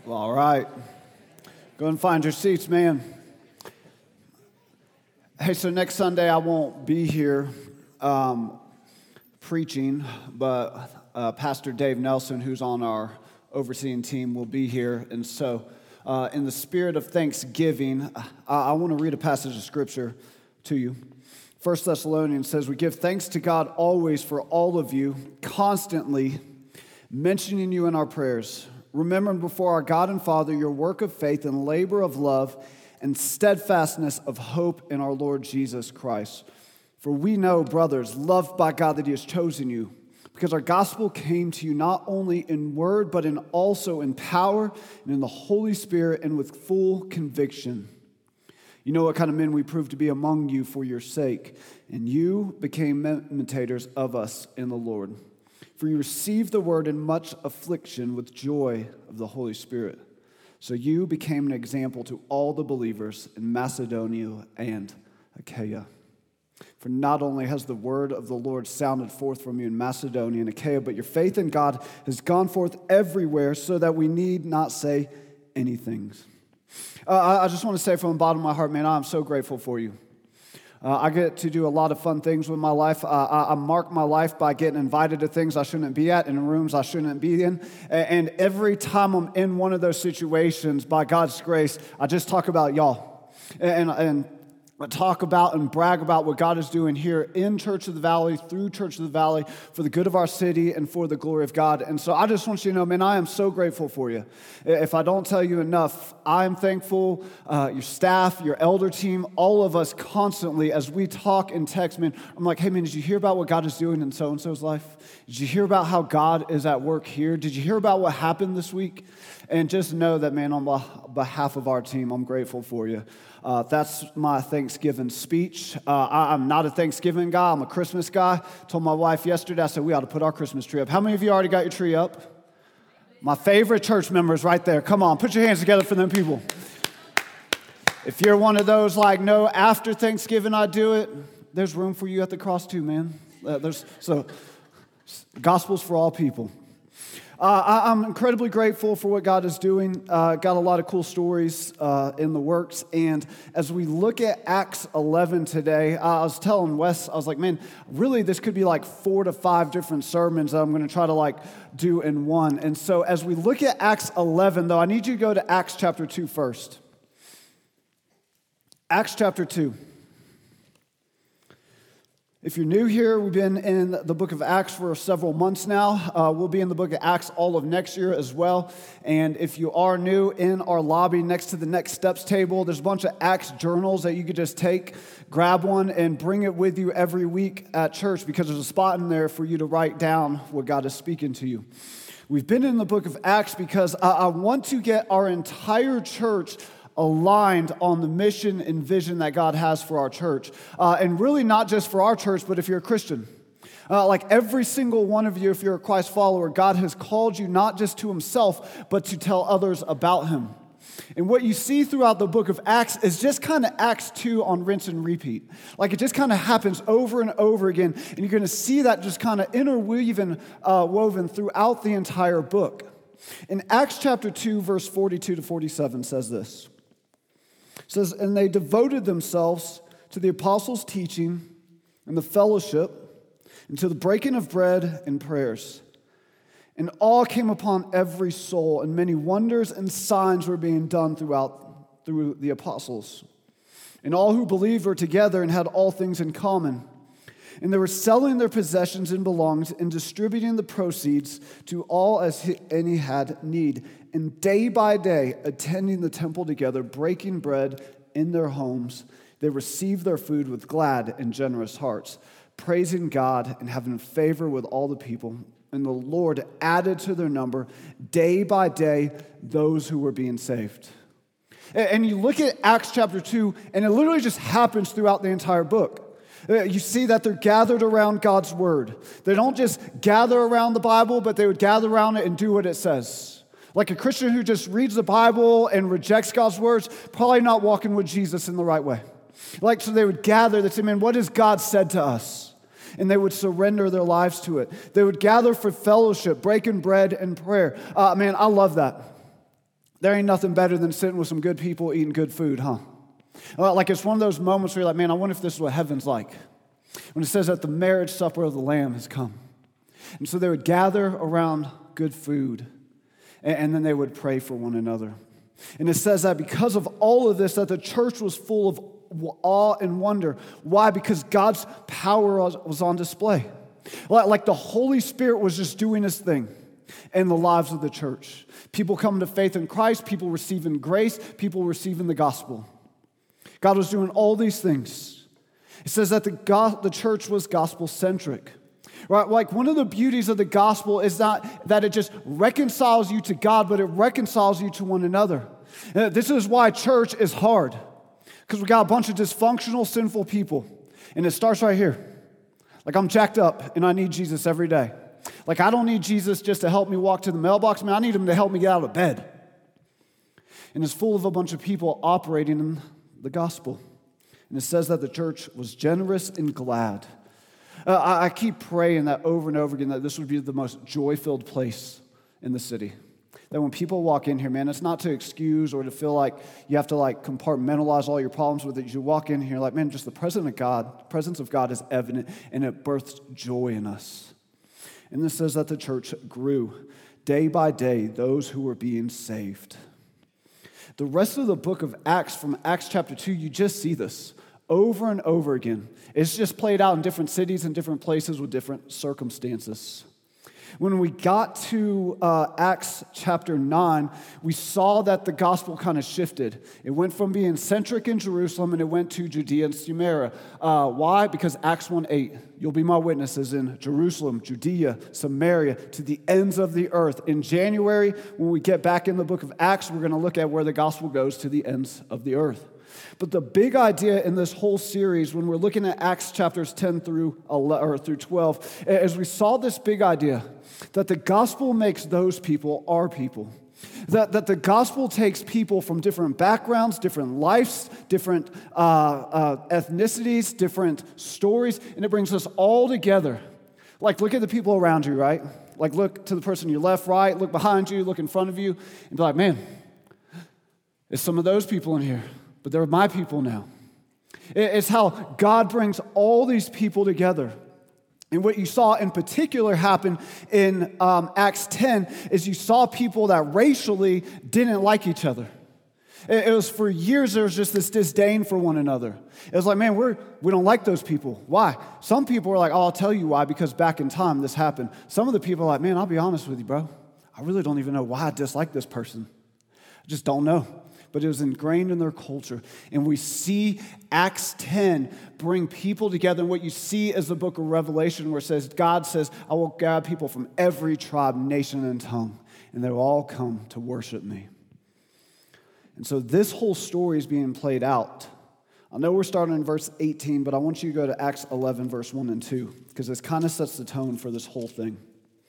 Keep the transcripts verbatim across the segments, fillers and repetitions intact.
Well, all right. Go and find your seats, man. Hey, so next Sunday I won't be here um, preaching, but uh, Pastor Dave Nelson, who's on our overseeing team, will be here. And so, uh, in the spirit of Thanksgiving, I, I want to read a passage of Scripture to you. First Thessalonians says, "We give thanks to God always for all of you, constantly mentioning you in our prayers, remembering before our God and Father your work of faith and labor of love and steadfastness of hope in our Lord Jesus Christ. For we know, brothers, loved by God, that He has chosen you, because our gospel came to you not only in word, but in also in power and in the Holy Spirit and with full conviction. You know what kind of men we proved to be among you for your sake, and you became imitators of us in the Lord. For you received the word in much affliction with joy of the Holy Spirit. So you became an example to all the believers in Macedonia and Achaia. For not only has the word of the Lord sounded forth from you in Macedonia and Achaia, but your faith in God has gone forth everywhere, so that we need not say anything." Uh, I just want to say from the bottom of my heart, man, I'm so grateful for you. Uh, I get to do a lot of fun things with my life. Uh, I, I mark my life by getting invited to things I shouldn't be at, in rooms I shouldn't be in. And, and every time I'm in one of those situations, by God's grace, I just talk about y'all. And, and I talk about and brag about what God is doing here in Church of the Valley, through Church of the Valley, for the good of our city and for the glory of God. And so I just want you to know, man, I am so grateful for you. If I don't tell you enough, I'm thankful, uh, your staff, your elder team, all of us constantly, as we talk and text, man, I'm like, hey, man, did you hear about what God is doing in so-and-so's life? Did you hear about how God is at work here? Did you hear about what happened this week? And just know that, man, on behalf of our team, I'm grateful for you. Uh, that's my Thanksgiving speech. Uh, I, I'm not a Thanksgiving guy. I'm a Christmas guy. Told my wife yesterday, I said, we ought to put our Christmas tree up. How many of you already got your tree up? My favorite church members right there. Come on, put your hands together for them people. If you're one of those like, no, after Thanksgiving I do it, there's room for you at the cross too, man. Uh, there's so gospel's for all people. Uh, I, I'm incredibly grateful for what God is doing. Uh, got a lot of cool stories uh, in the works. And as we look at Acts eleven today, uh, I was telling Wes, I was like, man, really this could be like four to five different sermons that I'm going to try to like do in one. And so as we look at Acts eleven, though, I need you to go to Acts chapter two first. Acts chapter two. If you're new here, we've been in the book of Acts for several months now. Uh, we'll be in the book of Acts all of next year as well. And if you are new, in our lobby next to the Next Steps table, there's a bunch of Acts journals that you could just take, grab one, and bring it with you every week at church, because there's a spot in there for you to write down what God is speaking to you. We've been in the book of Acts because I, I want to get our entire church aligned on the mission and vision that God has for our church. Uh, and really not just for our church, but if you're a Christian. Uh, like every single one of you, if you're a Christ follower, God has called you not just to Himself, but to tell others about Him. And what you see throughout the book of Acts is just kind of Acts two on rinse and repeat. Like it just kind of happens over and over again. And you're going to see that just kind of interweaving, uh, woven throughout the entire book. In Acts chapter two, verse forty-two to forty-seven says this. It says, "And they devoted themselves to the apostles' teaching and the fellowship, and to the breaking of bread and prayers. And awe came upon every soul, and many wonders and signs were being done throughout through the apostles. And all who believed were together and had all things in common. And they were selling their possessions and belongings and distributing the proceeds to all as any had need. And day by day, attending the temple together, breaking bread in their homes, they received their food with glad and generous hearts, praising God and having favor with all the people. And the Lord added to their number day by day those who were being saved." And you look at Acts chapter two, and it literally just happens throughout the entire book. You see that they're gathered around God's word. They don't just gather around the Bible, but they would gather around it and do what it says. Like a Christian who just reads the Bible and rejects God's words, probably not walking with Jesus in the right way. Like, so they would gather, they'd say, man, what has God said to us? And they would surrender their lives to it. They would gather for fellowship, breaking bread and prayer. Uh, man, I love that. There ain't nothing better than sitting with some good people eating good food, huh? Uh, like it's one of those moments where you're like, man, I wonder if this is what heaven's like. When it says that the marriage supper of the Lamb has come. And so they would gather around good food, and, and then they would pray for one another. And it says that because of all of this, that the church was full of awe and wonder. Why? Because God's power was, was on display. Like, like the Holy Spirit was just doing his thing in the lives of the church. People coming to faith in Christ, people receiving grace, people receiving the gospel. God was doing all these things. It says that the, go- the church was gospel-centric. Right? Like one of the beauties of the gospel is not that it just reconciles you to God, but it reconciles you to one another. Uh, this is why church is hard. Because we got a bunch of dysfunctional, sinful people. And it starts right here. Like I'm jacked up and I need Jesus every day. Like I don't need Jesus just to help me walk to the mailbox. Man, I need him to help me get out of bed. And it's full of a bunch of people operating in the gospel. And it says that the church was generous and glad. Uh, I, I keep praying that over and over again that this would be the most joy-filled place in the city. That when people walk in here, man, it's not to excuse or to feel like you have to like compartmentalize all your problems with it. You walk in here like, man, just the presence of God, the presence of God is evident and it births joy in us. And this says that the church grew day by day, those who were being saved. The rest of the book of Acts, from Acts chapter two, you just see this over and over again. It's just played out in different cities and different places with different circumstances. When we got to uh, Acts chapter nine, we saw that the gospel kind of shifted. It went from being centric in Jerusalem and it went to Judea and Samaria. Uh, why? Because Acts one eight, you'll be my witnesses in Jerusalem, Judea, Samaria, to the ends of the earth. In January, when we get back in the book of Acts, we're going to look at where the gospel goes to the ends of the earth. But the big idea in this whole series, when we're looking at Acts chapters ten through eleven, or through twelve, is we saw this big idea that the gospel makes those people our people. That, that the gospel takes people from different backgrounds, different lives, different uh, uh, ethnicities, different stories, and it brings us all together. Like, look at the people around you, right? Like, look to the person you left, right, look behind you, look in front of you, and be like, man, it's some of those people in here. But they're my people now. It's how God brings all these people together. And what you saw in particular happen in um, Acts ten is you saw people that racially didn't like each other. It, it was for years there was just this disdain for one another. It was like, man, we're, we don't like those people. Why? Some people were like, oh, I'll tell you why, because back in time this happened. Some of the people are like, man, I'll be honest with you, bro. I really don't even know why I dislike this person. I just don't know. But it was ingrained in their culture. And we see Acts ten bring people together. And what you see is the book of Revelation where it says, God says, I will gather people from every tribe, nation, and tongue. And they will all come to worship me. And so this whole story is being played out. I know we're starting in verse eighteen, but I want you to go to Acts eleven, verse one and two, because this kind of sets the tone for this whole thing.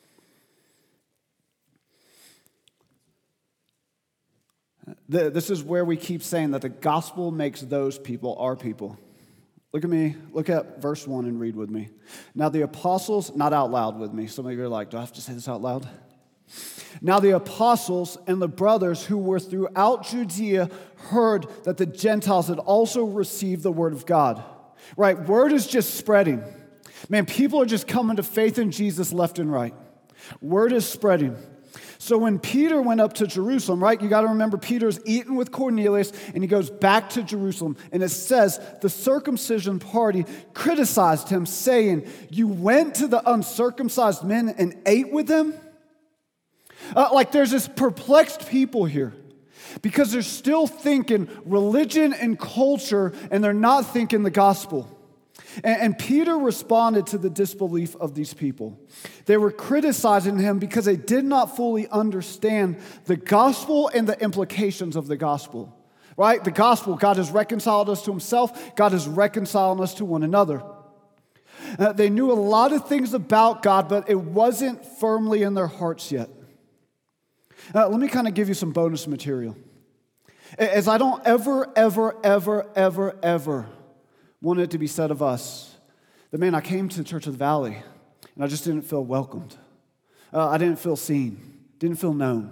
This is where we keep saying that the gospel makes those people our people. Look at me, look at verse one and read with me. Now the apostles, not out loud with me. Some of you are like, do I have to say this out loud? Now the apostles and the brothers who were throughout Judea heard that the Gentiles had also received the word of God. Right, word is just spreading. Man, people are just coming to faith in Jesus left and right. Word is spreading. So when Peter went up to Jerusalem, right, you got to remember Peter's eating with Cornelius and he goes back to Jerusalem. And it says the circumcision party criticized him, saying, you went to the uncircumcised men and ate with them? Uh, like there's this perplexed people here because they're still thinking religion and culture and they're not thinking the gospel. And, and Peter responded to the disbelief of these people. They were criticizing him because they did not fully understand the gospel and the implications of the gospel. Right? The gospel, God has reconciled us to himself. God is reconciling us to one another. Uh, they knew a lot of things about God, but it wasn't firmly in their hearts yet. Uh, let me kind of give you some bonus material. As I don't ever, ever, ever, ever, ever want it to be said of us that, man, I came to the Church of the Valley and I just didn't feel welcomed. Uh, I didn't feel seen, didn't feel known.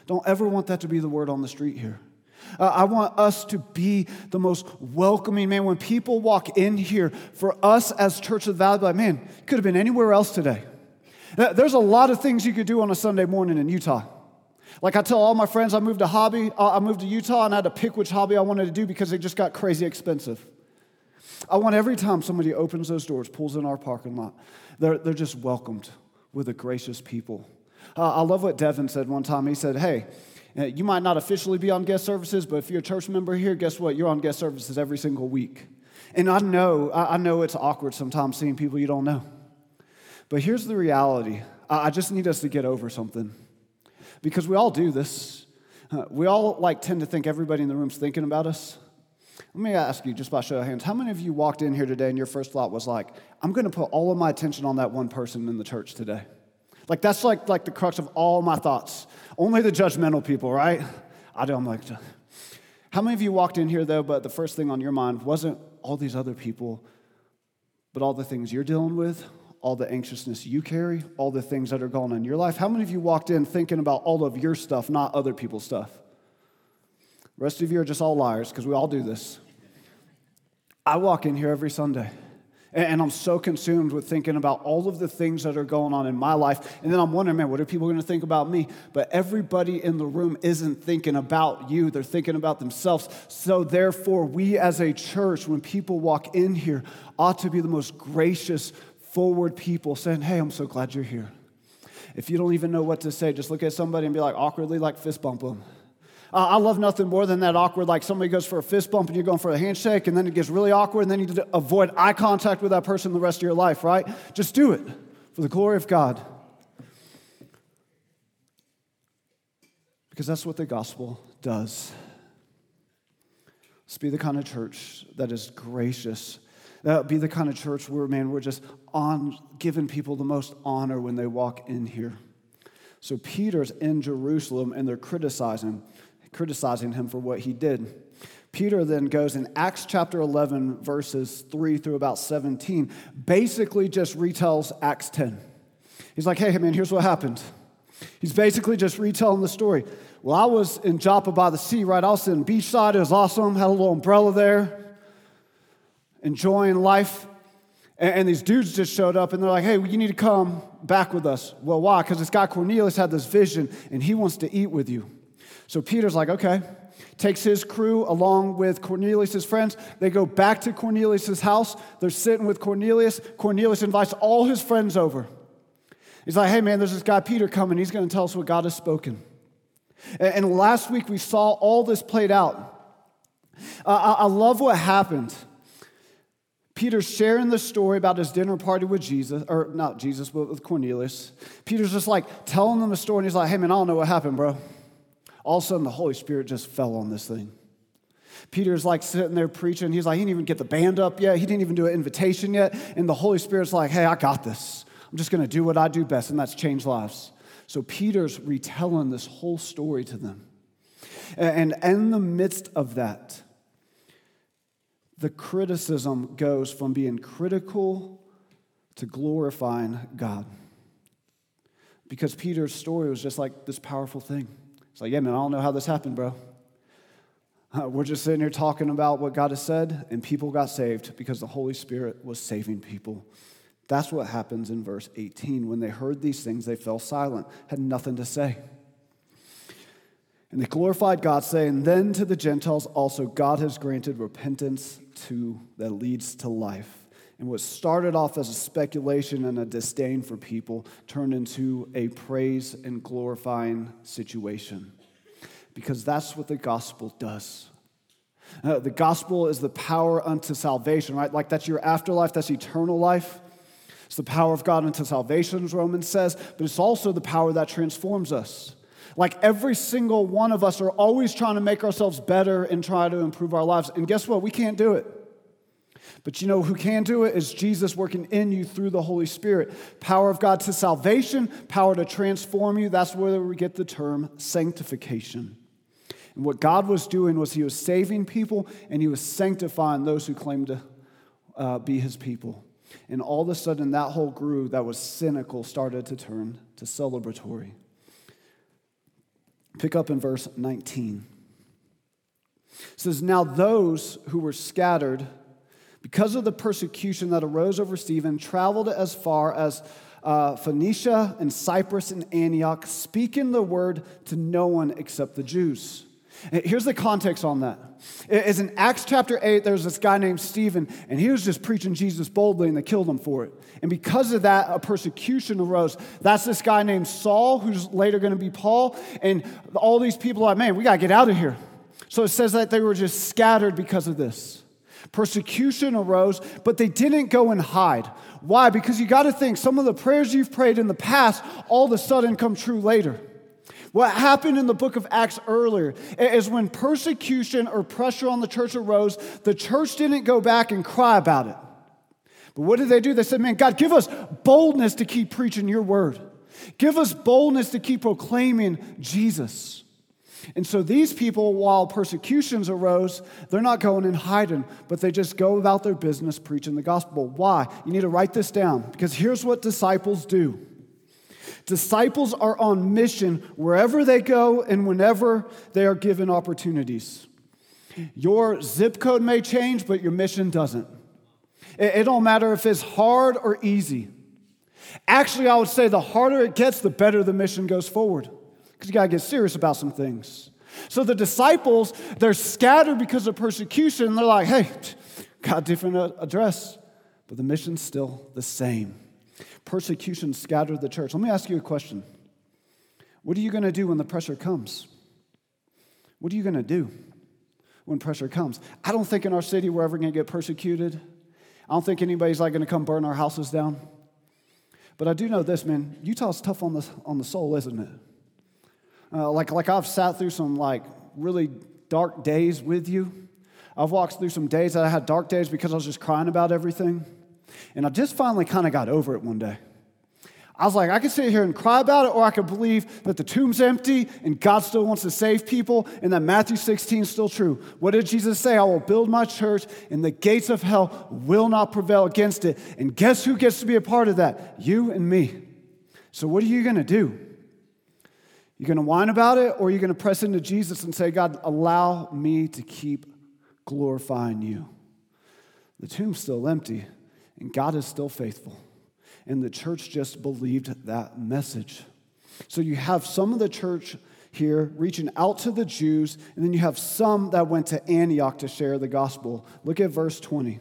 Don't ever want that to be the word on the street here. Uh, I want us to be the most welcoming, man. When people walk in here, for us as Church of the Valley, like, man, you could have been anywhere else today. There's a lot of things you could do on a Sunday morning in Utah. Like I tell all my friends, I moved to hobby, I moved to Utah, and I had to pick which hobby I wanted to do because it just got crazy expensive. I want every time somebody opens those doors, pulls in our parking lot, they're, they're just welcomed with a gracious people. Uh, I love what Devin said one time. He said, hey, you might not officially be on guest services, but if you're a church member here, guess what? You're on guest services every single week. And I know, I know it's awkward sometimes seeing people you don't know. But here's the reality. I just need us to get over something. Because we all do this. We all like tend to think everybody in the room's thinking about us. Let me ask you, just by show of hands, how many of you walked in here today and your first thought was like, I'm going to put all of my attention on that one person in the church today? Like, that's like, like the crux of all my thoughts. Only the judgmental people, right? I do, I'm like, how many of you walked in here, though, but the first thing on your mind wasn't all these other people, but all the things you're dealing with, all the anxiousness you carry, all the things that are going on in your life? How many of you walked in thinking about all of your stuff, not other people's stuff? The rest of you are just all liars, because we all do this. I walk in here every Sunday. And I'm so consumed with thinking about all of the things that are going on in my life. And then I'm wondering, man, what are people going to think about me? But everybody in the room isn't thinking about you. They're thinking about themselves. So therefore, we as a church, when people walk in here, ought to be the most gracious, forward people saying, hey, I'm so glad you're here. If you don't even know what to say, just look at somebody and be like, awkwardly, like fist bump them. Uh, I love nothing more than that awkward, like somebody goes for a fist bump and you're going for a handshake, and then it gets really awkward, and then you need to avoid eye contact with that person the rest of your life, right? Just do it for the glory of God. Because that's what the gospel does. Let's be the kind of church that is gracious. That be the kind of church where, man, we're just on giving people the most honor when they walk in here. So Peter's in Jerusalem, and they're criticizing criticizing him for what he did. Peter then goes in Acts chapter eleven, verses three through about seventeen, basically just retells Acts ten. He's like, hey, man, here's what happened. He's basically just retelling the story. Well, I was in Joppa by the sea, right? I was sitting beachside. It was awesome. Had a little umbrella there, enjoying life. And, and these dudes just showed up, and they're like, hey, well, you need to come back with us. Well, why? Because this guy Cornelius had this vision, and he wants to eat with you. So Peter's like, okay, takes his crew along with Cornelius' friends. They go back to Cornelius' house. They're sitting with Cornelius. Cornelius invites all his friends over. He's like, hey, man, there's this guy Peter coming. He's going to tell us what God has spoken. And, and last week we saw all this played out. Uh, I, I love what happened. Peter's sharing the story about his dinner party with Jesus, or not Jesus, but with Cornelius. Peter's just like telling them the story, and he's like, hey, man, I don't know what happened, bro. All of a sudden, the Holy Spirit just fell on this thing. Peter's like sitting there preaching. He's like, he didn't even get the band up yet. He didn't even do an invitation yet. And the Holy Spirit's like, hey, I got this. I'm just going to do what I do best, and that's change lives. So Peter's retelling this whole story to them. And in the midst of that, the criticism goes from being critical to glorifying God. Because Peter's story was just like this powerful thing. It's like, yeah, man, I don't know how this happened, bro. Uh, we're just sitting here talking about what God has said, and people got saved because the Holy Spirit was saving people. That's what happens in verse eighteen. When they heard these things, they fell silent, had nothing to say. And they glorified God, saying, then to the Gentiles also God has granted repentance to that leads to life. And what started off as a speculation and a disdain for people turned into a praise and glorifying situation. Because that's what the gospel does. Uh, the gospel is the power unto salvation, right? Like that's your afterlife, that's eternal life. It's the power of God unto salvation, as Romans says, but it's also the power that transforms us. Like every single one of us are always trying to make ourselves better and try to improve our lives. And guess what? We can't do it. But you know who can do it is Jesus working in you through the Holy Spirit. Power of God to salvation, power to transform you. That's where we get the term sanctification. And what God was doing was he was saving people and he was sanctifying those who claimed to uh, be his people. And all of a sudden that whole group that was cynical started to turn to celebratory. Pick up in verse nineteen. It says, now those who were scattered because of the persecution that arose over Stephen traveled as far as uh, Phoenicia and Cyprus and Antioch, speaking the word to no one except the Jews. Here's the context on that. It's in Acts chapter eight, there's this guy named Stephen, and he was just preaching Jesus boldly, and they killed him for it. And because of that, a persecution arose. That's this guy named Saul, who's later going to be Paul, and all these people are like, man, we got to get out of here. So it says that they were just scattered because of this. Persecution arose, but they didn't go and hide. Why? Because you got to think, some of the prayers you've prayed in the past all of a sudden come true later. What happened in the book of Acts earlier is when persecution or pressure on the church arose, the church didn't go back and cry about it. But what did they do? They said, man, God, give us boldness to keep preaching your word. Give us boldness to keep proclaiming Jesus. And so these people, while persecutions arose, they're not going and hiding, but they just go about their business preaching the gospel. Why? You need to write this down, because here's what disciples do. Disciples are on mission wherever they go and whenever they are given opportunities. Your zip code may change, but your mission doesn't. It, it don't matter if it's hard or easy. Actually, I would say the harder it gets, the better the mission goes forward, because you got to get serious about some things. So the disciples, they're scattered because of persecution. They're like, hey, got a different address, but the mission's still the same. Persecution scattered the church. Let me ask you a question. What are you going to do when the pressure comes? What are you going to do when pressure comes? I don't think in our city we're ever going to get persecuted. I don't think anybody's like going to come burn our houses down. But I do know this, man. Utah's tough on the on the soul, isn't it? Uh, like like I've sat through some like really dark days with you. I've walked through some days that I had dark days because I was just crying about everything. And I just finally kind of got over it one day. I was like, I could sit here and cry about it, or I could believe that the tomb's empty and God still wants to save people and that Matthew sixteen is still true. What did Jesus say? I will build my church and the gates of hell will not prevail against it. And guess who gets to be a part of that? You and me. So what are you going to do? You going to whine about it, or are you going to press into Jesus and say, God, allow me to keep glorifying you? The tomb's still empty. And God is still faithful. And the church just believed that message. So you have some of the church here reaching out to the Jews, and then you have some that went to Antioch to share the gospel. Look at verse twenty.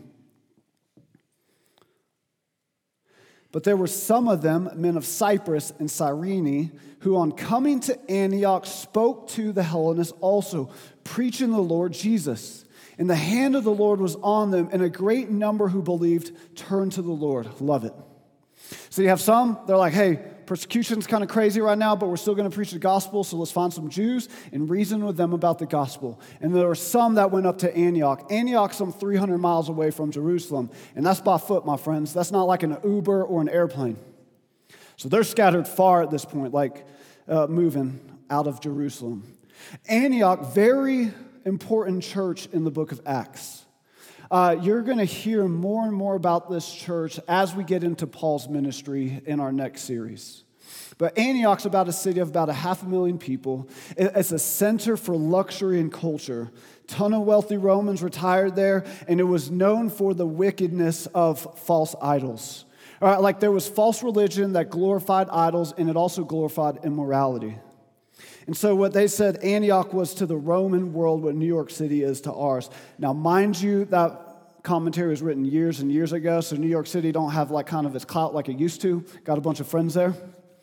But there were some of them, men of Cyprus and Cyrene, who on coming to Antioch spoke to the Hellenists also, preaching the Lord Jesus. And the hand of the Lord was on them, and a great number who believed turned to the Lord. Love it. So you have some, they're like, hey, persecution's kind of crazy right now, but we're still going to preach the gospel, so let's find some Jews and reason with them about the gospel. And there were some that went up to Antioch. Antioch's some three hundred miles away from Jerusalem, and that's by foot, my friends. That's not like an Uber or an airplane. So they're scattered far at this point, like uh, moving out of Jerusalem. Antioch, very important church in the book of Acts. Uh, you're going to hear more and more about this church as we get into Paul's ministry in our next series. But Antioch's about a city of about a half a million people. It's a center for luxury and culture. Ton of wealthy Romans retired there, and it was known for the wickedness of false idols. All right, like there was false religion that glorified idols, and it also glorified immorality. And so what they said, Antioch was to the Roman world what New York City is to ours. Now, mind you, that commentary was written years and years ago, so New York City don't have like kind of its clout like it used to. Got a bunch of friends there.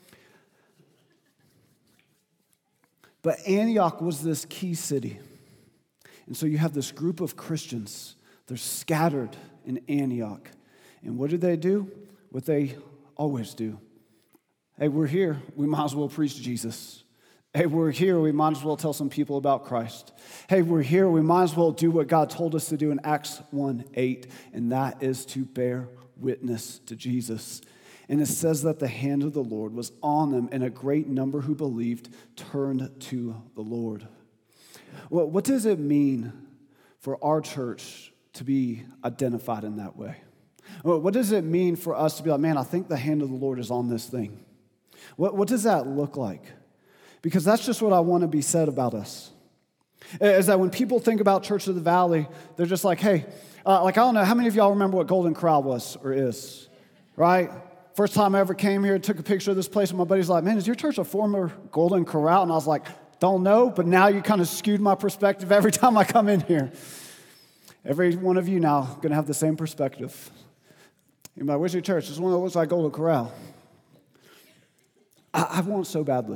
But Antioch was this key city. And so you have this group of Christians. They're scattered in Antioch. And what do they do? What they always do. Hey, we're here. We might as well preach Jesus. Hey, we're here, we might as well tell some people about Christ. Hey, we're here, we might as well do what God told us to do in Acts one eight, and that is to bear witness to Jesus. And it says that the hand of the Lord was on them, and a great number who believed turned to the Lord. Well, what does it mean for our church to be identified in that way? Well, what does it mean for us to be like, man, I think the hand of the Lord is on this thing? What, what does that look like? Because that's just what I want to be said about us. Is that when people think about Church of the Valley, they're just like, hey, uh, like I don't know, how many of y'all remember what Golden Corral was or is, right? First time I ever came here, took a picture of this place, and my buddy's like, man, is your church a former Golden Corral? And I was like, don't know, but now you kind of skewed my perspective every time I come in here. Every one of you now going to have the same perspective. Anybody, where's your church? It's one that looks like Golden Corral. I, I want so badly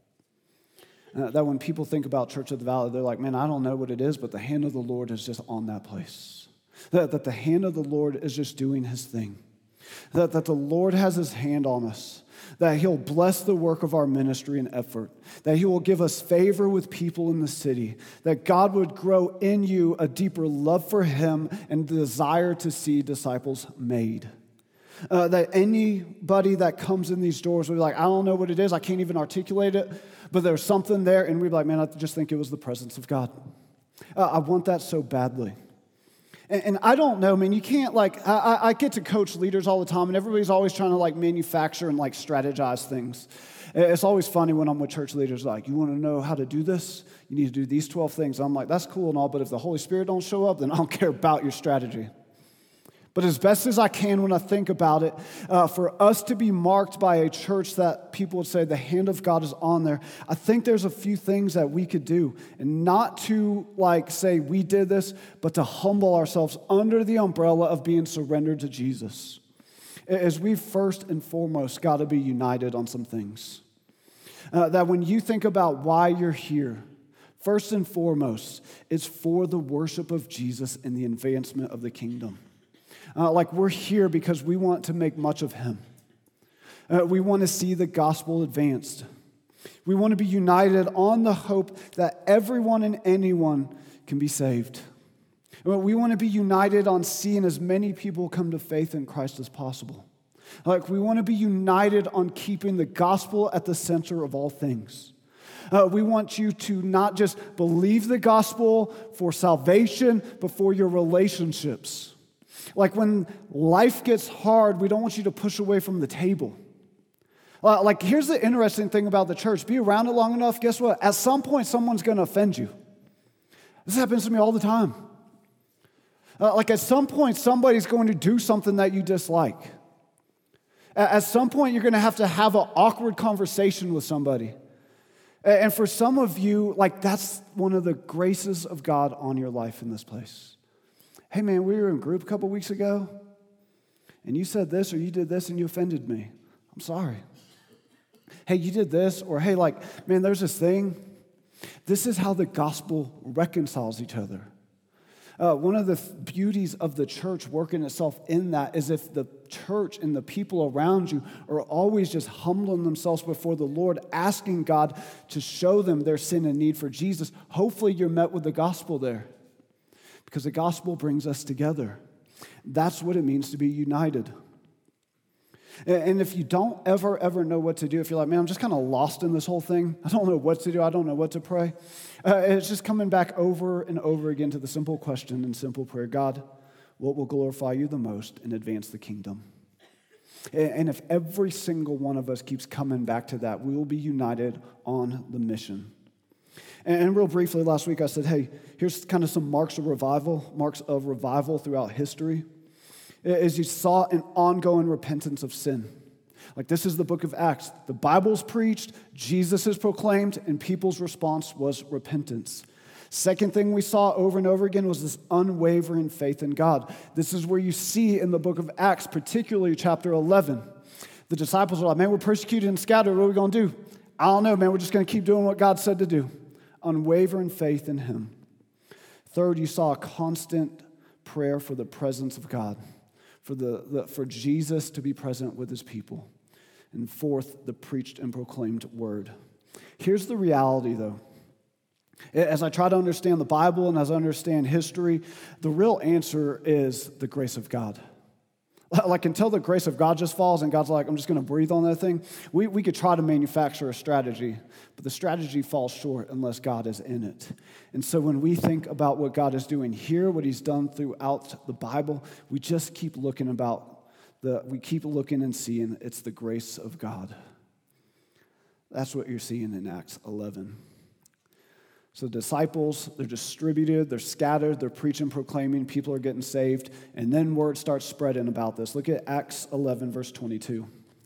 uh, that when people think about Church of the Valley, they're like, man, I don't know what it is, but the hand of the Lord is just on that place. That, that the hand of the Lord is just doing his thing. That, that the Lord has his hand on us. That he'll bless the work of our ministry and effort. That he will give us favor with people in the city. That God would grow in you a deeper love for him and desire to see disciples made. Uh, that anybody that comes in these doors will be like, I don't know what it is. I can't even articulate it. But there's something there. And we'd be like, man, I just think it was the presence of God. Uh, I want that so badly. And, and I don't know, man, you can't like, I, I get to coach leaders all the time, and everybody's always trying to like manufacture and like strategize things. It's always funny when I'm with church leaders, like, you want to know how to do this? You need to do these twelve things. I'm like, that's cool and all, but if the Holy Spirit don't show up, then I don't care about your strategy. But as best as I can when I think about it, uh, for us to be marked by a church that people would say the hand of God is on there, I think there's a few things that we could do. And not to like say we did this, but to humble ourselves under the umbrella of being surrendered to Jesus. As we first and foremost got to be united on some things. Uh, that when you think about why you're here, first and foremost, it's for the worship of Jesus and the advancement of the kingdom. Uh, like we're here because we want to make much of him. Uh, we want to see the gospel advanced. We want to be united on the hope that everyone and anyone can be saved. We want to be united on seeing as many people come to faith in Christ as possible. Like we want to be united on keeping the gospel at the center of all things. Uh, we want you to not just believe the gospel for salvation, but for your relationships. Like when life gets hard, we don't want you to push away from the table. Uh, like here's the interesting thing about the church. Be around it long enough, guess what? At some point, someone's going to offend you. This happens to me all the time. Uh, like at some point, somebody's going to do something that you dislike. At, at some point, you're going to have to have an awkward conversation with somebody. And for some of you, like that's one of the graces of God on your life in this place. Hey man, we were in group a couple weeks ago, and you said this or you did this and you offended me. I'm sorry. Hey, you did this, or hey, like, man, there's this thing. This is how the gospel reconciles each other. Uh, one of the beauties of the church working itself in that is if the church and the people around you are always just humbling themselves before the Lord, asking God to show them their sin and need for Jesus, hopefully you're met with the gospel there. Because the gospel brings us together. That's what it means to be united. And if you don't ever, ever know what to do, if you're like, man, I'm just kind of lost in this whole thing. I don't know what to do. I don't know what to pray. Uh, it's just coming back over and over again to the simple question and simple prayer. God, what will glorify you the most and advance the kingdom? And if every single one of us keeps coming back to that, we will be united on the mission. And real briefly, last week I said, hey, here's kind of some marks of revival, marks of revival throughout history. As you saw an ongoing repentance of sin. Like this is the book of Acts. The Bible's preached, Jesus is proclaimed, and people's response was repentance. Second thing we saw over and over again was this unwavering faith in God. This is where you see in the book of Acts, particularly chapter eleven, the disciples are like, man, we're persecuted and scattered. What are we going to do? I don't know, man. We're just going to keep doing what God said to do. Unwavering faith in him. Third, you saw a constant prayer for the presence of God, for, the, the, for Jesus to be present with his people. And fourth, the preached and proclaimed word. Here's the reality, though. As I try to understand the Bible and as I understand history, the real answer is the grace of God. Like until the grace of God just falls and God's like, I'm just going to breathe on that thing, we, we could try to manufacture a strategy, but the strategy falls short unless God is in it. And so when we think about what God is doing here, what he's done throughout the Bible, we just keep looking about the, we keep looking and seeing it's the grace of God. That's what you're seeing in Acts eleven. So the disciples, they're distributed, they're scattered, they're preaching, proclaiming, people are getting saved, and then word starts spreading about this. Look at Acts eleven, verse twenty-two.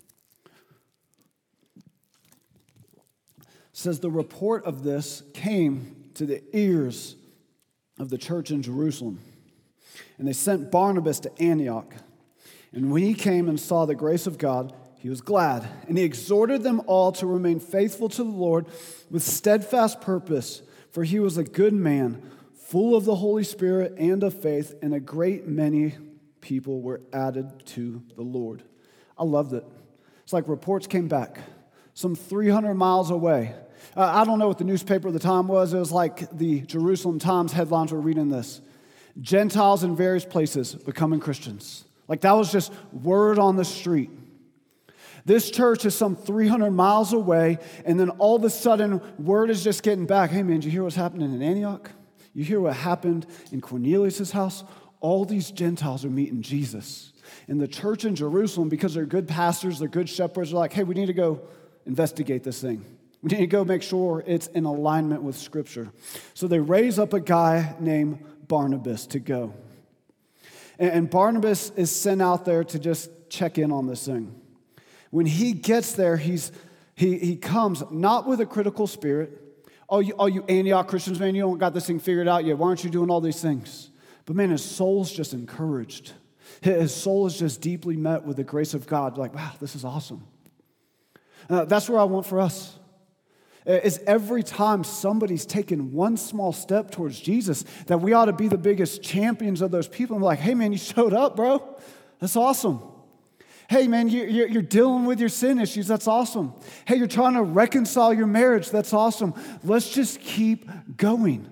It says, the report of this came to the ears of the church in Jerusalem, and they sent Barnabas to Antioch. And when he came and saw the grace of God, he was glad, and he exhorted them all to remain faithful to the Lord with steadfast purpose, for he was a good man, full of the Holy Spirit and of faith, and a great many people were added to the Lord. I loved it. It's like reports came back, some three hundred miles away. Uh, I don't know what the newspaper at the time was. It was like the Jerusalem Times headlines were reading this. Gentiles in various places becoming Christians. Like that was just word on the street. This church is some three hundred miles away, and then all of a sudden, word is just getting back. Hey, man, did you hear what's happening in Antioch? You hear what happened in Cornelius' house? All these Gentiles are meeting Jesus. And the church in Jerusalem, because they're good pastors, they're good shepherds, are like, hey, we need to go investigate this thing. We need to go make sure it's in alignment with Scripture. So they raise up a guy named Barnabas to go. And Barnabas is sent out there to just check in on this thing. When he gets there, he's, he, he comes not with a critical spirit. Oh, you, oh, you Antioch Christians, man, you don't got this thing figured out yet. Why aren't you doing all these things? But man, his soul's just encouraged. His soul is just deeply met with the grace of God. Like, wow, this is awesome. Uh, that's where I want for us. Is every time somebody's taken one small step towards Jesus, that we ought to be the biggest champions of those people. And we're like, hey, man, you showed up, bro. That's awesome. Hey, man, you're dealing with your sin issues. That's awesome. Hey, you're trying to reconcile your marriage. That's awesome. Let's just keep going.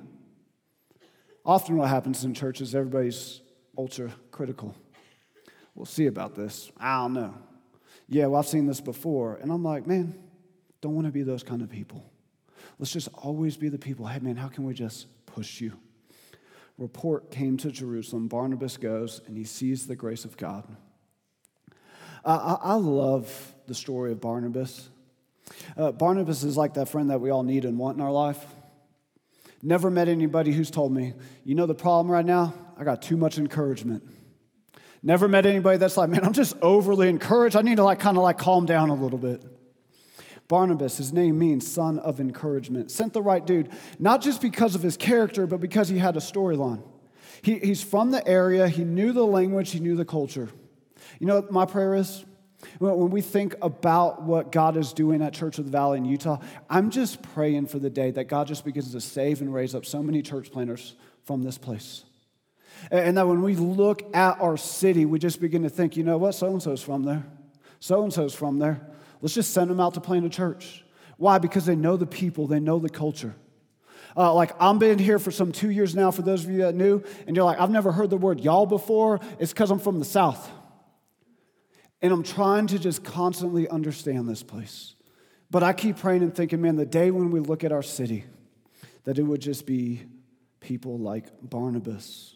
Often what happens in church is everybody's ultra critical. We'll see about this. I don't know. Yeah, well, I've seen this before. And I'm like, man, don't want to be those kind of people. Let's just always be the people. Hey, man, how can we just push you? Report came to Jerusalem. Barnabas goes, and he sees the grace of God. Uh, I, I love the story of Barnabas. Uh, Barnabas is like that friend that we all need and want in our life. Never met anybody who's told me, you know the problem right now? I got too much encouragement. Never met anybody that's like, man, I'm just overly encouraged. I need to like kind of like calm down a little bit. Barnabas, his name means son of encouragement. Sent the right dude, not just because of his character, but because he had a storyline. He, he's from the area. He knew the language. He knew the culture. You know what my prayer is? When we think about what God is doing at Church of the Valley in Utah, I'm just praying for the day that God just begins to save and raise up so many church planters from this place. And that when we look at our city, we just begin to think, you know what, so-and-so's from there. So-and-so's from there. Let's just send them out to plant a church. Why? Because they know the people, they know the culture. Uh, like, I've been here for some two years now, for those of you that knew, and you're like, I've never heard the word y'all before. It's because I'm from the South. And I'm trying to just constantly understand this place. But I keep praying and thinking, man, the day when we look at our city, that it would just be people like Barnabas.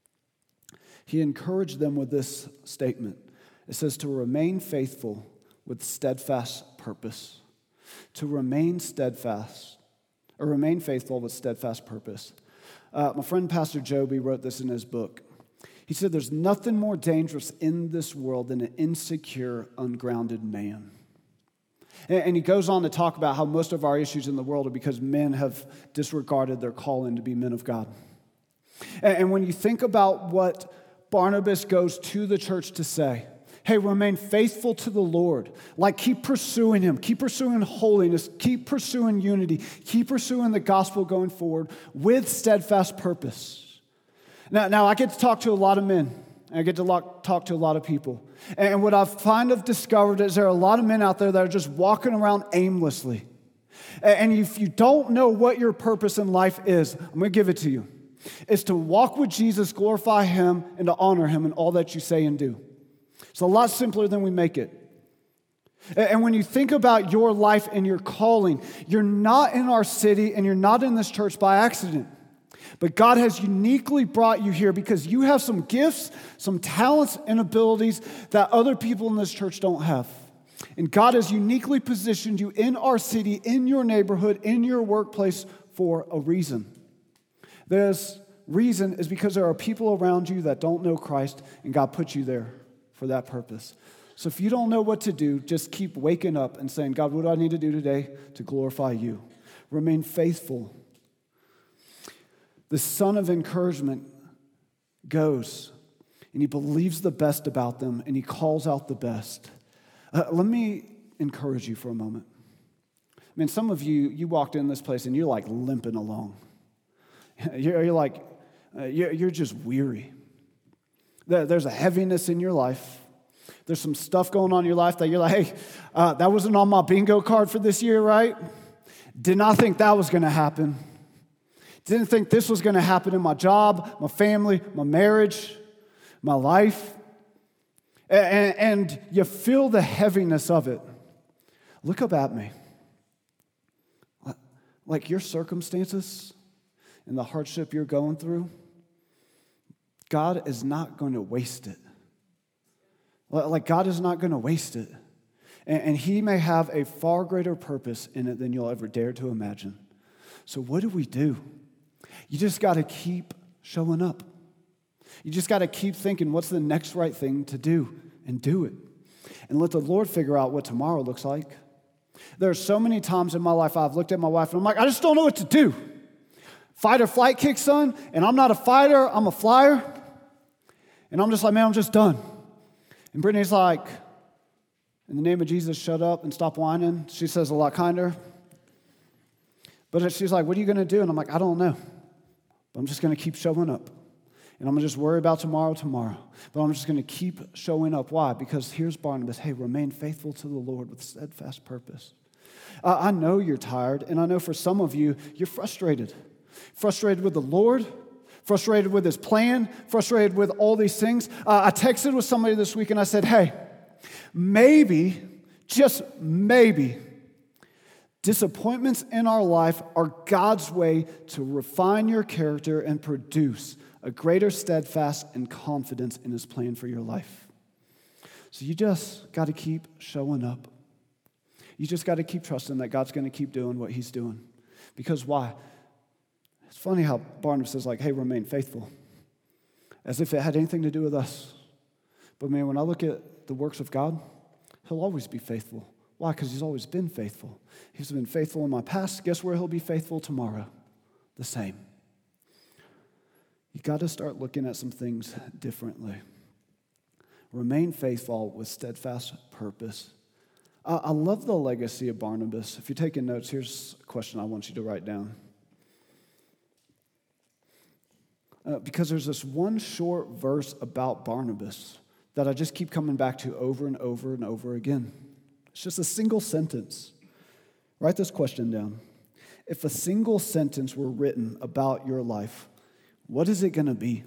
He encouraged them with this statement. It says to remain faithful with steadfast purpose. To remain steadfast, or remain faithful with steadfast purpose. Uh, my friend Pastor Joby wrote this in his book. He said, there's nothing more dangerous in this world than an insecure, ungrounded man. And, and he goes on to talk about how most of our issues in the world are because men have disregarded their calling to be men of God. And, and when you think about what Barnabas goes to the church to say, hey, remain faithful to the Lord. Like, keep pursuing Him. Keep pursuing holiness. Keep pursuing unity. Keep pursuing the gospel going forward with steadfast purpose. Now, now I get to talk to a lot of men. And I get to talk to a lot of people. And what I've kind of discovered is there are a lot of men out there that are just walking around aimlessly. And if you don't know what your purpose in life is, I'm going to give it to you. It's to walk with Jesus, glorify Him, and to honor Him in all that you say and do. It's a lot simpler than we make it. And when you think about your life and your calling, you're not in our city and you're not in this church by accident. But God has uniquely brought you here because you have some gifts, some talents and abilities that other people in this church don't have. And God has uniquely positioned you in our city, in your neighborhood, in your workplace for a reason. This reason is because there are people around you that don't know Christ, and God put you there for that purpose. So if you don't know what to do, just keep waking up and saying, God, what do I need to do today to glorify you? Remain faithful. The son of encouragement goes, and he believes the best about them, and he calls out the best. Uh, let me encourage you for a moment. I mean, some of you, you walked in this place, and you're like limping along. You're, you're like, uh, you're, you're just weary. There, there's a heaviness in your life. There's some stuff going on in your life that you're like, hey, uh, that wasn't on my bingo card for this year, right? Did not think that was going to happen. Didn't think this was going to happen in my job, my family, my marriage, my life. And, and you feel the heaviness of it. Look up at me. Like your circumstances and the hardship you're going through, God is not going to waste it. Like God is not going to waste it. And, and he may have a far greater purpose in it than you'll ever dare to imagine. So what do we do? You just got to keep showing up. You just got to keep thinking, what's the next right thing to do? And do it. And let the Lord figure out what tomorrow looks like. There are so many times in my life I've looked at my wife and I'm like, I just don't know what to do. Fight or flight kicks on, and I'm not a fighter, I'm a flyer. And I'm just like, man, I'm just done. And Brittany's like, in the name of Jesus, shut up and stop whining. She says a lot kinder. But she's like, what are you going to do? And I'm like, I don't know. But I'm just going to keep showing up. And I'm going to just worry about tomorrow, tomorrow. But I'm just going to keep showing up. Why? Because here's Barnabas. Hey, remain faithful to the Lord with steadfast purpose. Uh, I know you're tired, and I know for some of you, you're frustrated. Frustrated with the Lord, frustrated with his plan, frustrated with all these things. Uh, I texted with somebody this week, and I said, hey, maybe, just maybe, disappointments in our life are God's way to refine your character and produce a greater steadfast and confidence in his plan for your life. So you just got to keep showing up. You just got to keep trusting that God's going to keep doing what he's doing. Because why? It's funny how Barnabas says, like, hey, remain faithful. As if it had anything to do with us. But man, when I look at the works of God, he'll always be faithful. Why? Because he's always been faithful. He's been faithful in my past. Guess where he'll be faithful tomorrow? The same. You got to start looking at some things differently. Remain faithful with steadfast purpose. Uh, I love the legacy of Barnabas. If you're taking notes, here's a question I want you to write down. Uh, because there's this one short verse about Barnabas that I just keep coming back to over and over and over again. It's just a single sentence. Write this question down. If a single sentence were written about your life, what is it going to be?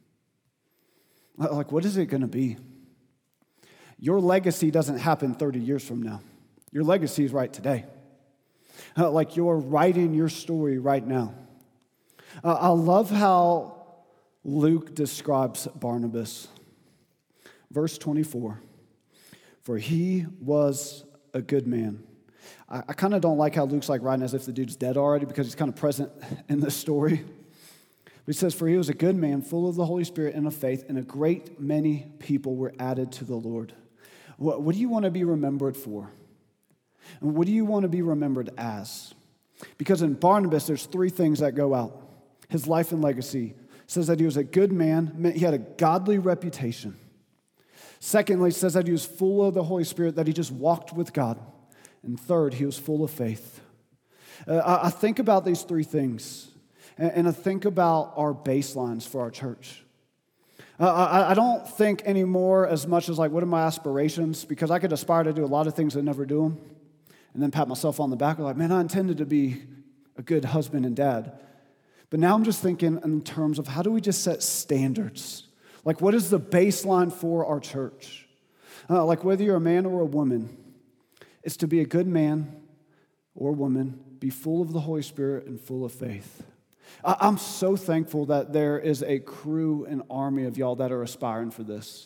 Like, what is it going to be? Your legacy doesn't happen thirty years from now. Your legacy is right today. Uh, like you're writing your story right now. Uh, I love how Luke describes Barnabas. Verse twenty-four. For he was a good man. I, I kind of don't like how Luke's like writing as if the dude's dead already because he's kind of present in this story. But he says, for he was a good man, full of the Holy Spirit and of faith, and a great many people were added to the Lord. What, what do you want to be remembered for? And what do you want to be remembered as? Because in Barnabas, there's three things that go out. His life and legacy says that he was a good man, meant he had a godly reputation. Secondly, it says that he was full of the Holy Spirit, that he just walked with God. And third, he was full of faith. Uh, I, I think about these three things, and, and I think about our baselines for our church. Uh, I, I don't think anymore as much as like, what are my aspirations? Because I could aspire to do a lot of things and never do them. And then pat myself on the back, like, man, I intended to be a good husband and dad. But now I'm just thinking in terms of how do we just set standards? Like, what is the baseline for our church? Uh, like, whether you're a man or a woman, it's to be a good man or woman, be full of the Holy Spirit and full of faith. I- I'm so thankful that there is a crew and army of y'all that are aspiring for this.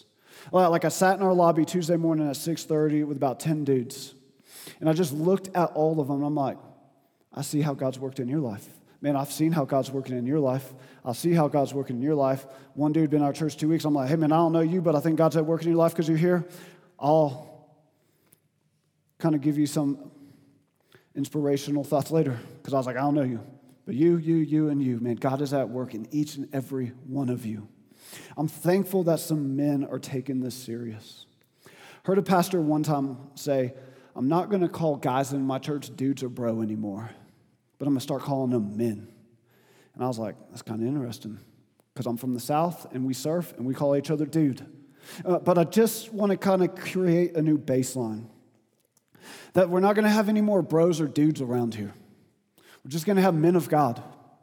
Well, Like I sat in our lobby Tuesday morning at six thirty with about ten dudes. And I just looked at all of them, and I'm like, I see how God's worked in your life. Man, I've seen how God's working in your life. I see how God's working in your life. One dude been in our church two weeks. I'm like, hey, man, I don't know you, but I think God's at work in your life because you're here. I'll kind of give you some inspirational thoughts later because I was like, I don't know you. But you, you, you, and you, man, God is at work in each and every one of you. I'm thankful that some men are taking this serious. Heard a pastor one time say, I'm not going to call guys in my church dudes or bro anymore, but I'm going to start calling them men. And I was like, that's kind of interesting because I'm from the South and we surf and we call each other dude. Uh, but I just want to kind of create a new baseline that we're not going to have any more bros or dudes around here. We're just going to have men of God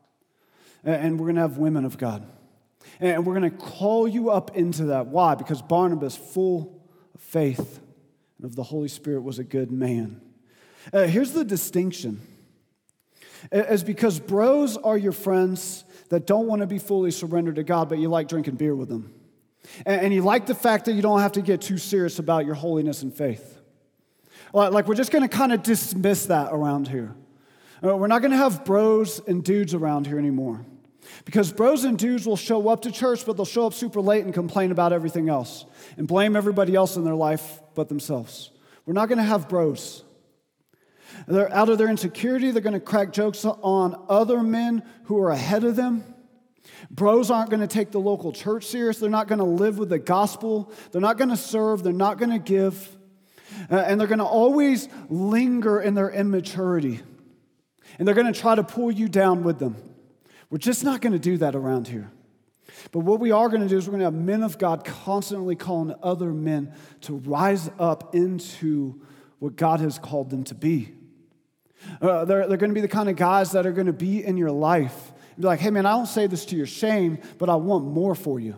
and we're going to have women of God. And we're going to call you up into that. Why? Because Barnabas, full of faith and of the Holy Spirit, was a good man. Uh, here's the distinction. It's because bros are your friends that don't want to be fully surrendered to God, but you like drinking beer with them. And, and you like the fact that you don't have to get too serious about your holiness and faith. Like, we're just going to kind of dismiss that around here. Uh, we're not going to have bros and dudes around here anymore. Because bros and dudes will show up to church, but they'll show up super late and complain about everything else and blame everybody else in their life but themselves. We're not going to have bros. They're out of their insecurity. They're going to crack jokes on other men who are ahead of them. Bros aren't going to take the local church serious. They're not going to live with the gospel. They're not going to serve. They're not going to give. Uh, and they're going to always linger in their immaturity. And they're going to try to pull you down with them. We're just not going to do that around here. But what we are going to do is we're going to have men of God constantly calling other men to rise up into what God has called them to be. Uh, they're, they're going to be the kind of guys that are going to be in your life and be like, hey, man, I don't say this to your shame, but I want more for you.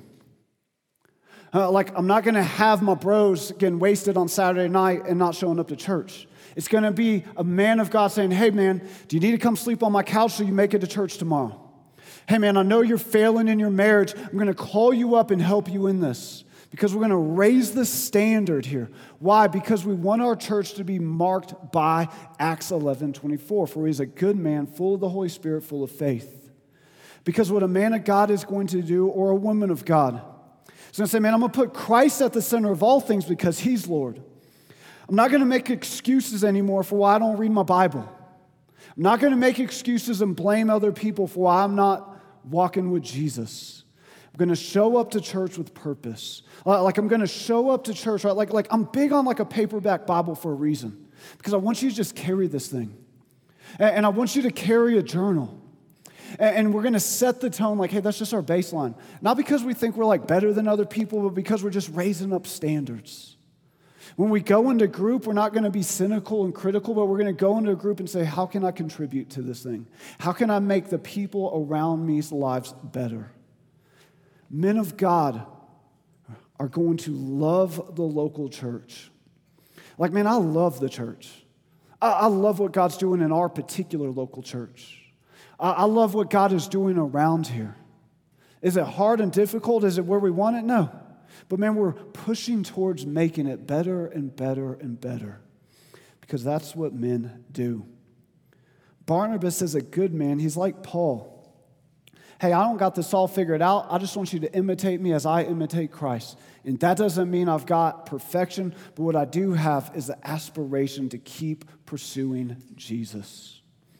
Uh, like, I'm not going to have my bros getting wasted on Saturday night and not showing up to church. It's going to be a man of God saying, hey, man, do you need to come sleep on my couch so you make it to church tomorrow? Hey, man, I know you're failing in your marriage. I'm going to call you up and help you in this because we're going to raise the standard here. Why? Because we want our church to be marked by Acts eleven twenty-four, for he's a good man, full of the Holy Spirit, full of faith. Because what a man of God is going to do, or a woman of God, is going to say, man, I'm going to put Christ at the center of all things because he's Lord. I'm not going to make excuses anymore for why I don't read my Bible. I'm not going to make excuses and blame other people for why I'm not walking with Jesus. I'm going to show up to church with purpose. Like I'm going to show up to church, right? Like, like I'm big on like a paperback Bible for a reason. Because I want you to just carry this thing. And, and I want you to carry a journal. And, and we're going to set the tone like, hey, that's just our baseline. Not because we think we're like better than other people, but because we're just raising up standards. When we go into group, we're not going to be cynical and critical, but we're going to go into a group and say, how can I contribute to this thing? How can I make the people around me's lives better? Men of God are going to love the local church. Like, man, I love the church. I, I love what God's doing in our particular local church. I, I love what God is doing around here. Is it hard and difficult? Is it where we want it? No. But man, we're pushing towards making it better and better and better because that's what men do. Barnabas is a good man. He's like Paul. Hey, I don't got this all figured out. I just want you to imitate me as I imitate Christ. And that doesn't mean I've got perfection, but what I do have is the aspiration to keep pursuing Jesus.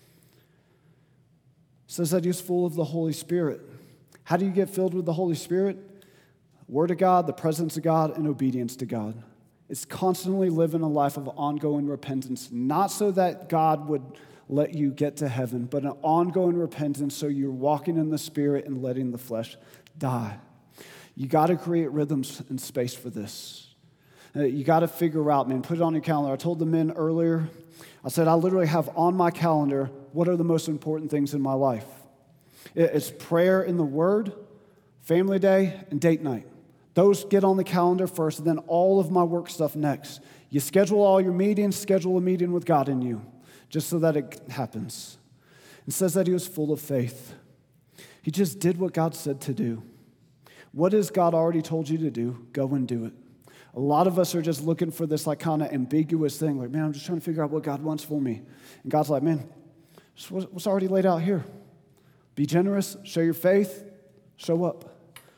It says that he's full of the Holy Spirit. How do you get filled with the Holy Spirit? Word of God, the presence of God, and obedience to God. It's constantly living a life of ongoing repentance, not so that God would let you get to heaven, but an ongoing repentance so you're walking in the Spirit and letting the flesh die. You got to create rhythms and space for this. Uh, you got to figure out, man, put it on your calendar. I told the men earlier, I said I literally have on my calendar what are the most important things in my life. It's prayer in the Word, family day, and date night. Those get on the calendar first, and then all of my work stuff next. You schedule all your meetings, schedule a meeting with God in you, just so that it happens. It says that he was full of faith. He just did what God said to do. What has God already told you to do? Go and do it. A lot of us are just looking for this like kind of ambiguous thing, like, man, I'm just trying to figure out what God wants for me. And God's like, man, what's already laid out here? Be generous, show your faith, show up.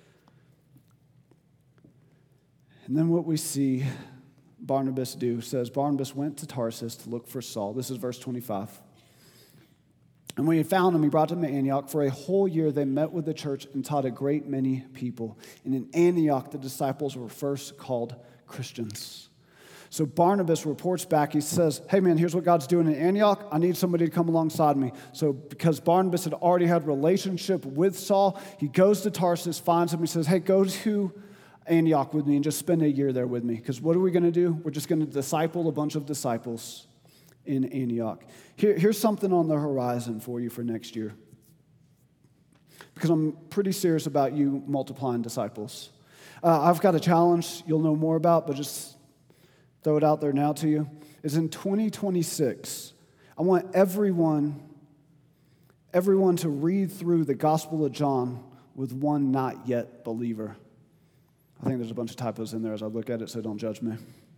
And then what we see Barnabas do says, Barnabas went to Tarsus to look for Saul. This is verse twenty-five. And when he found him, he brought him to Antioch. For a whole year they met with the church and taught a great many people. And in Antioch, the disciples were first called Christians. So Barnabas reports back. He says, hey, man, here's what God's doing in Antioch. I need somebody to come alongside me. So because Barnabas had already had a relationship with Saul, he goes to Tarsus, finds him. He says, hey, go to Antioch with me and just spend a year there with me. Because what are we going to do? We're just going to disciple a bunch of disciples in Antioch. Here, here's something on the horizon for you for next year. Because I'm pretty serious about you multiplying disciples. Uh, I've got a challenge you'll know more about, but just throw it out there now to you. Is in twenty twenty-six, I want everyone, everyone to read through the Gospel of John with one not yet believer. I think there's a bunch of typos in there as I look at it, so don't judge me.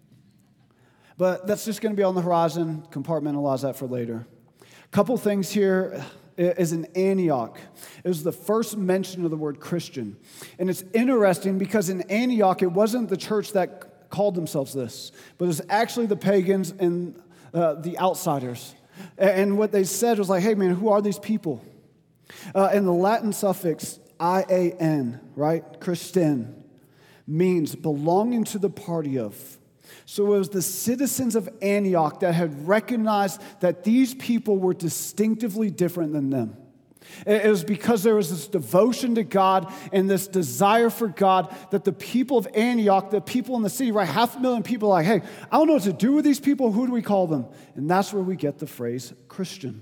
But that's just going to be on the horizon. Compartmentalize that for later. A couple things here is in Antioch. It was the first mention of the word Christian. And it's interesting because in Antioch, it wasn't the church that called themselves this, but it was actually the pagans and uh, the outsiders. And what they said was like, hey, man, who are these people? Uh, and the Latin suffix I A N, right, Christian, means belonging to the party of. So it was the citizens of Antioch that had recognized that these people were distinctively different than them. It was because there was this devotion to God and this desire for God that the people of Antioch, the people in the city, right, half a million people are like, hey, I don't know what to do with these people. Who do we call them? And that's where we get the phrase Christian.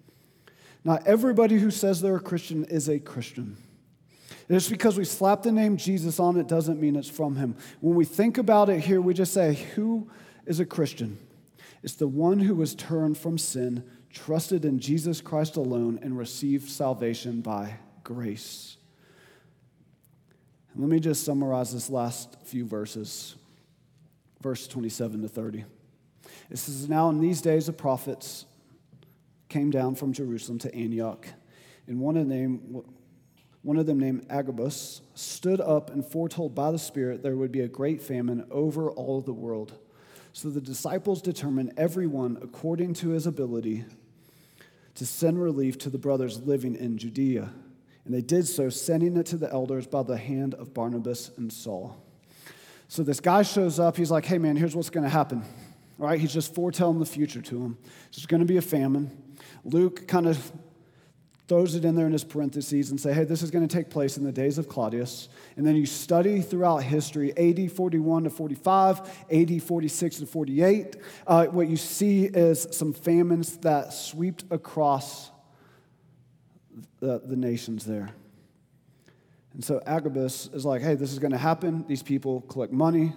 Not everybody who says they're a Christian is a Christian. Just because we slap the name Jesus on it doesn't mean it's from him. When we think about it here, we just say, who is a Christian? It's the one who was turned from sin, trusted in Jesus Christ alone, and received salvation by grace. And let me just summarize this last few verses, verse twenty-seven to thirty. It says, now in these days the prophets came down from Jerusalem to Antioch, and one of them... One of them, named Agabus, stood up and foretold by the Spirit there would be a great famine over all the world. So the disciples determined everyone according to his ability to send relief to the brothers living in Judea. And they did so, sending it to the elders by the hand of Barnabas and Saul. So this guy shows up. He's like, hey, man, here's what's going to happen. All right, he's just foretelling the future to him. There's going to be a famine. Luke kind of throws it in there in his parentheses and say, hey, this is going to take place in the days of Claudius. And then you study throughout history, A D forty-one to forty-five, A D forty-six to forty-eight. Uh, what you see is some famines that swept across the, the nations there. And so Agabus is like, hey, this is going to happen. These people collect money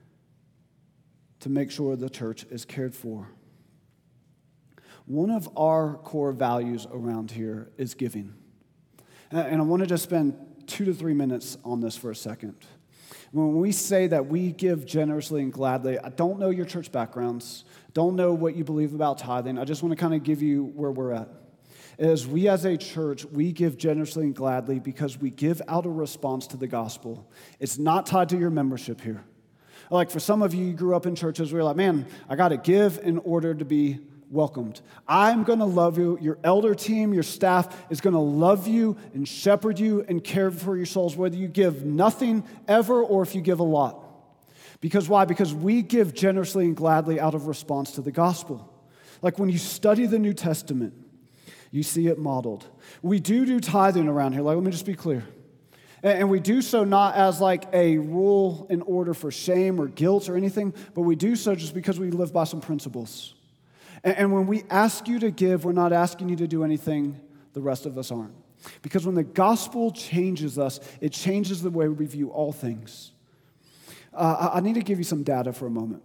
to make sure the church is cared for. One of our core values around here is giving. And I want to just spend two to three minutes on this for a second. When we say that we give generously and gladly, I don't know your church backgrounds, don't know what you believe about tithing. I just want to kind of give you where we're at. As we as a church, we give generously and gladly because we give out a response to the gospel. It's not tied to your membership here. Like for some of you, you grew up in churches where you're like, man, I got to give in order to be welcomed. I'm going to love you. Your elder team, your staff is going to love you and shepherd you and care for your souls, whether you give nothing ever or if you give a lot. Because why? Because we give generously and gladly out of response to the gospel. Like when you study the New Testament, you see it modeled. We do do tithing around here. Like, let me just be clear. And we do so not as like a rule in order for shame or guilt or anything, but we do so just because we live by some principles. And when we ask you to give, we're not asking you to do anything the rest of us aren't. Because when the gospel changes us, it changes the way we view all things. Uh, I need to give you some data for a moment.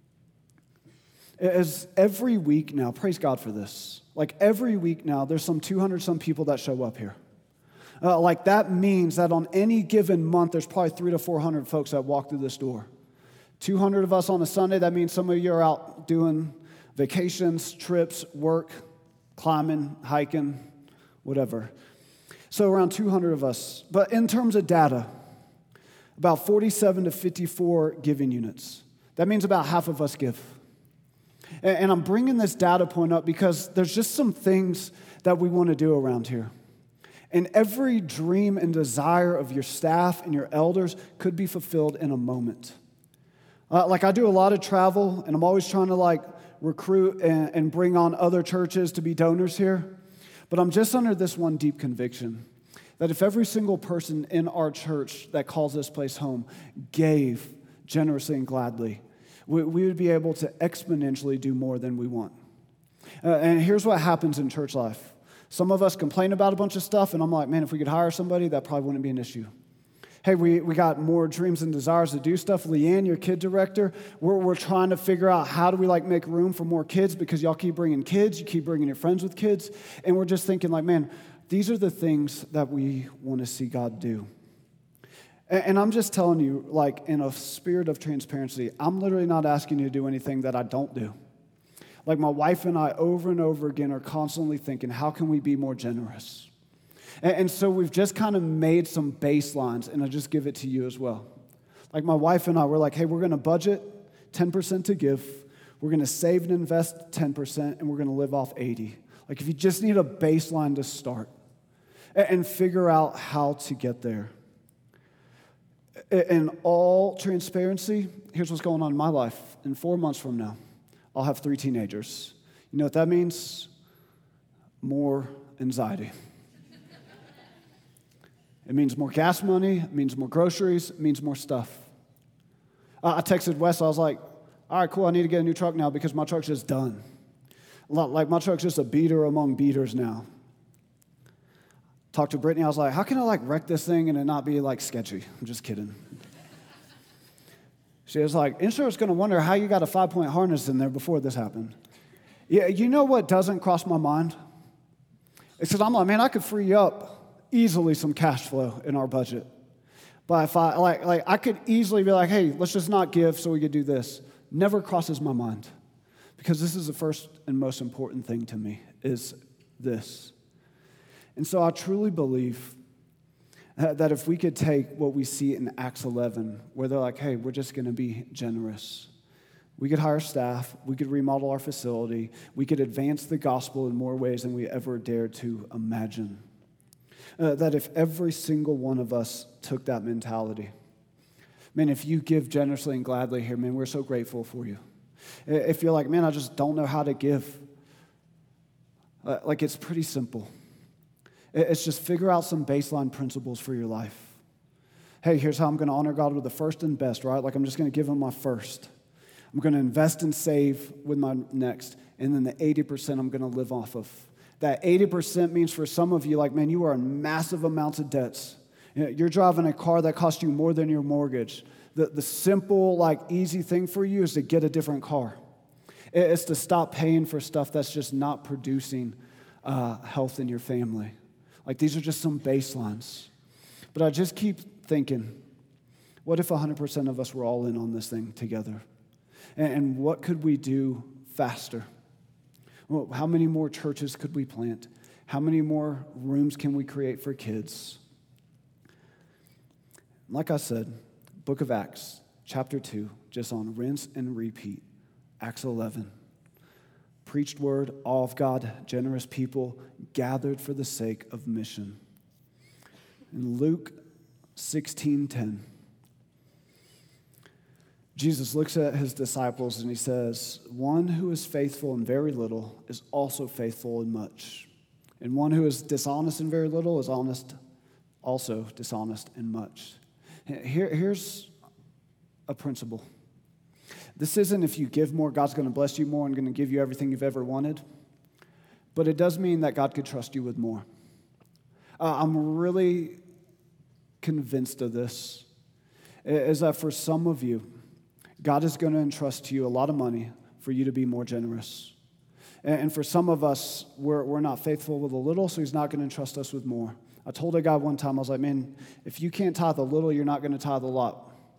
As every week now, praise God for this, like every week now, there's some two hundred some people that show up here. Uh, like that means that on any given month, there's probably three to four hundred folks that walk through this door two hundred of us on a Sunday, that means some of you are out doing vacations, trips, work, climbing, hiking, whatever. So around two hundred of us. But in terms of data, about forty-seven to fifty-four giving units. That means about half of us give. And I'm bringing this data point up because there's just some things that we want to do around here. And every dream and desire of your staff and your elders could be fulfilled in a moment. Uh, like I do a lot of travel, and I'm always trying to like recruit and, and bring on other churches to be donors here. But I'm just under this one deep conviction that if every single person in our church that calls this place home gave generously and gladly, we, we would be able to exponentially do more than we want. Uh, and here's what happens in church life. Some of us complain about a bunch of stuff, and I'm like, man, if we could hire somebody, that probably wouldn't be an issue. Hey, we, we got more dreams and desires to do stuff. Leanne, your kid director, we're, we're trying to figure out how do we like make room for more kids because y'all keep bringing kids, you keep bringing your friends with kids, and we're just thinking like, man, these are the things that we want to see God do. And, and I'm just telling you, like in a spirit of transparency, I'm literally not asking you to do anything that I don't do. Like my wife and I over and over again are constantly thinking, how can we be more generous? And, and so we've just kind of made some baselines, and I'll just give it to you as well. Like my wife and I, we're like, hey, we're going to budget ten percent to give. We're going to save and invest ten percent, and we're going to live off eighty. Like if you just need a baseline to start and, and figure out how to get there. In all transparency, here's what's going on in my life. In four months from now, I'll have three teenagers. You know what that means? More anxiety. It means more gas money. It means more groceries. It means more stuff. Uh, I texted Wes. I was like, all right, cool. I need to get a new truck now because my truck's just done. Like my truck's just a beater among beaters now. Talked to Brittany. I was like, how can I like wreck this thing and it not be like sketchy? I'm just kidding. She was like, insurance going to wonder how you got a five-point harness in there before this happened. Yeah, you know what doesn't cross my mind? It's because I'm like, man, I could free up easily some cash flow in our budget. But if I, like, like I could easily be like, hey, let's just not give so we could do this. Never crosses my mind. Because this is the first and most important thing to me, is this. And so I truly believe that if we could take what we see in Acts eleven, where they're like, hey, we're just going to be generous. We could hire staff. We could remodel our facility. We could advance the gospel in more ways than we ever dared to imagine. Uh, that if every single one of us took that mentality, man, if you give generously and gladly here, man, we're so grateful for you. If you're like, man, I just don't know how to give, uh, like it's pretty simple. It's just figure out some baseline principles for your life. Hey, here's how I'm going to honor God with the first and best, right? Like I'm just going to give him my first. I'm going to invest and save with my next. And then the eighty percent I'm going to live off of. That eighty percent means for some of you, like, man, you are in massive amounts of debts. You're driving a car that costs you more than your mortgage. The, the simple, like, easy thing for you is to get a different car. It's to stop paying for stuff that's just not producing uh, health in your family. Like, these are just some baselines. But I just keep thinking, what if one hundred percent of us were all in on this thing together? And, and what could we do faster? Well, how many more churches could we plant? How many more rooms can we create for kids? Like I said, Book of Acts, chapter two, just on rinse and repeat. Acts eleven. Preached word, all of God, generous people, gathered for the sake of mission. In Luke sixteen ten, Jesus looks at his disciples and he says, one who is faithful in very little is also faithful in much. And one who is dishonest in very little is honest, also dishonest in much. Here, here's a principle. This isn't if you give more, God's going to bless you more and going to give you everything you've ever wanted. But it does mean that God could trust you with more. Uh, I'm really convinced of this, is that for some of you, God is going to entrust to you a lot of money for you to be more generous. And, and for some of us, we're, we're not faithful with a little, so he's not going to entrust us with more. I told a guy one time, I was like, man, if you can't tithe a little, you're not going to tithe a lot.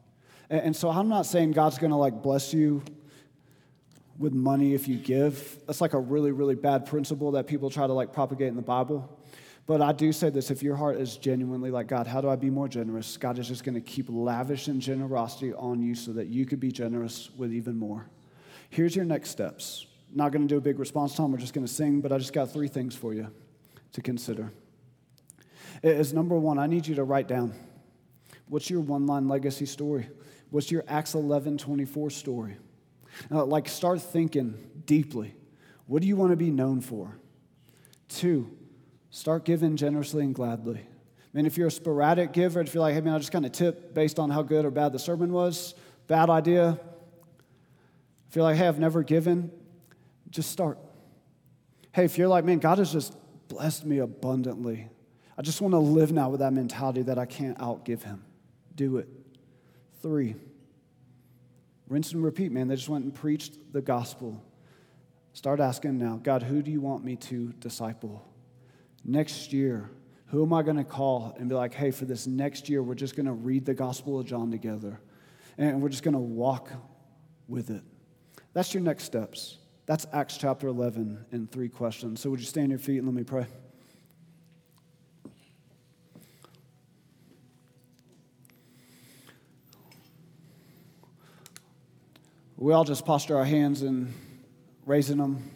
And, and so I'm not saying God's going to like bless you with money if you give. That's like a really, really bad principle that people try to like propagate in the Bible. But I do say this, if your heart is genuinely like, God, how do I be more generous? God is just going to keep lavishing generosity on you so that you could be generous with even more. Here's your next steps. Not going to do a big response time. We're just going to sing, but I just got three things for you to consider. It is number one, I need you to write down, what's your one-line legacy story? What's your Acts eleven twenty-four story? Now, like, start thinking deeply. What do you want to be known for? Two, start giving generously and gladly. Man, if you're a sporadic giver, if you're like, hey, man, I just kind of tip based on how good or bad the sermon was, bad idea. If you're like, hey, I've never given, just start. Hey, if you're like, man, God has just blessed me abundantly. I just want to live now with that mentality that I can't outgive him. Do it. Three, rinse and repeat, man. They just went and preached the gospel. Start asking now, God, who do you want me to disciple? Next year, who am I going to call and be like, hey, for this next year, we're just going to read the Gospel of John together, and we're just going to walk with it. That's your next steps. That's Acts chapter eleven in three questions. So would you stand on your feet and let me pray? We all just posture our hands and raising them.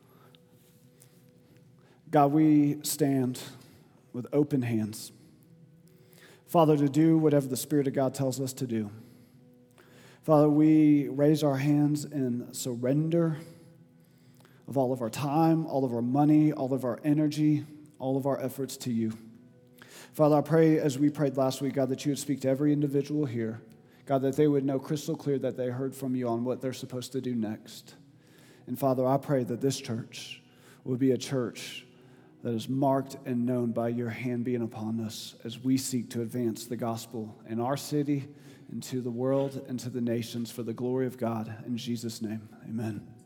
God, we stand with open hands, Father, to do whatever the Spirit of God tells us to do. Father, we raise our hands in surrender of all of our time, all of our money, all of our energy, all of our efforts to you. Father, I pray as we prayed last week, God, that you would speak to every individual here. God, that they would know crystal clear that they heard from you on what they're supposed to do next. And Father, I pray that this church would be a church that is marked and known by your hand being upon us as we seek to advance the gospel in our city, into the world, and to the nations for the glory of God. In Jesus' name, amen.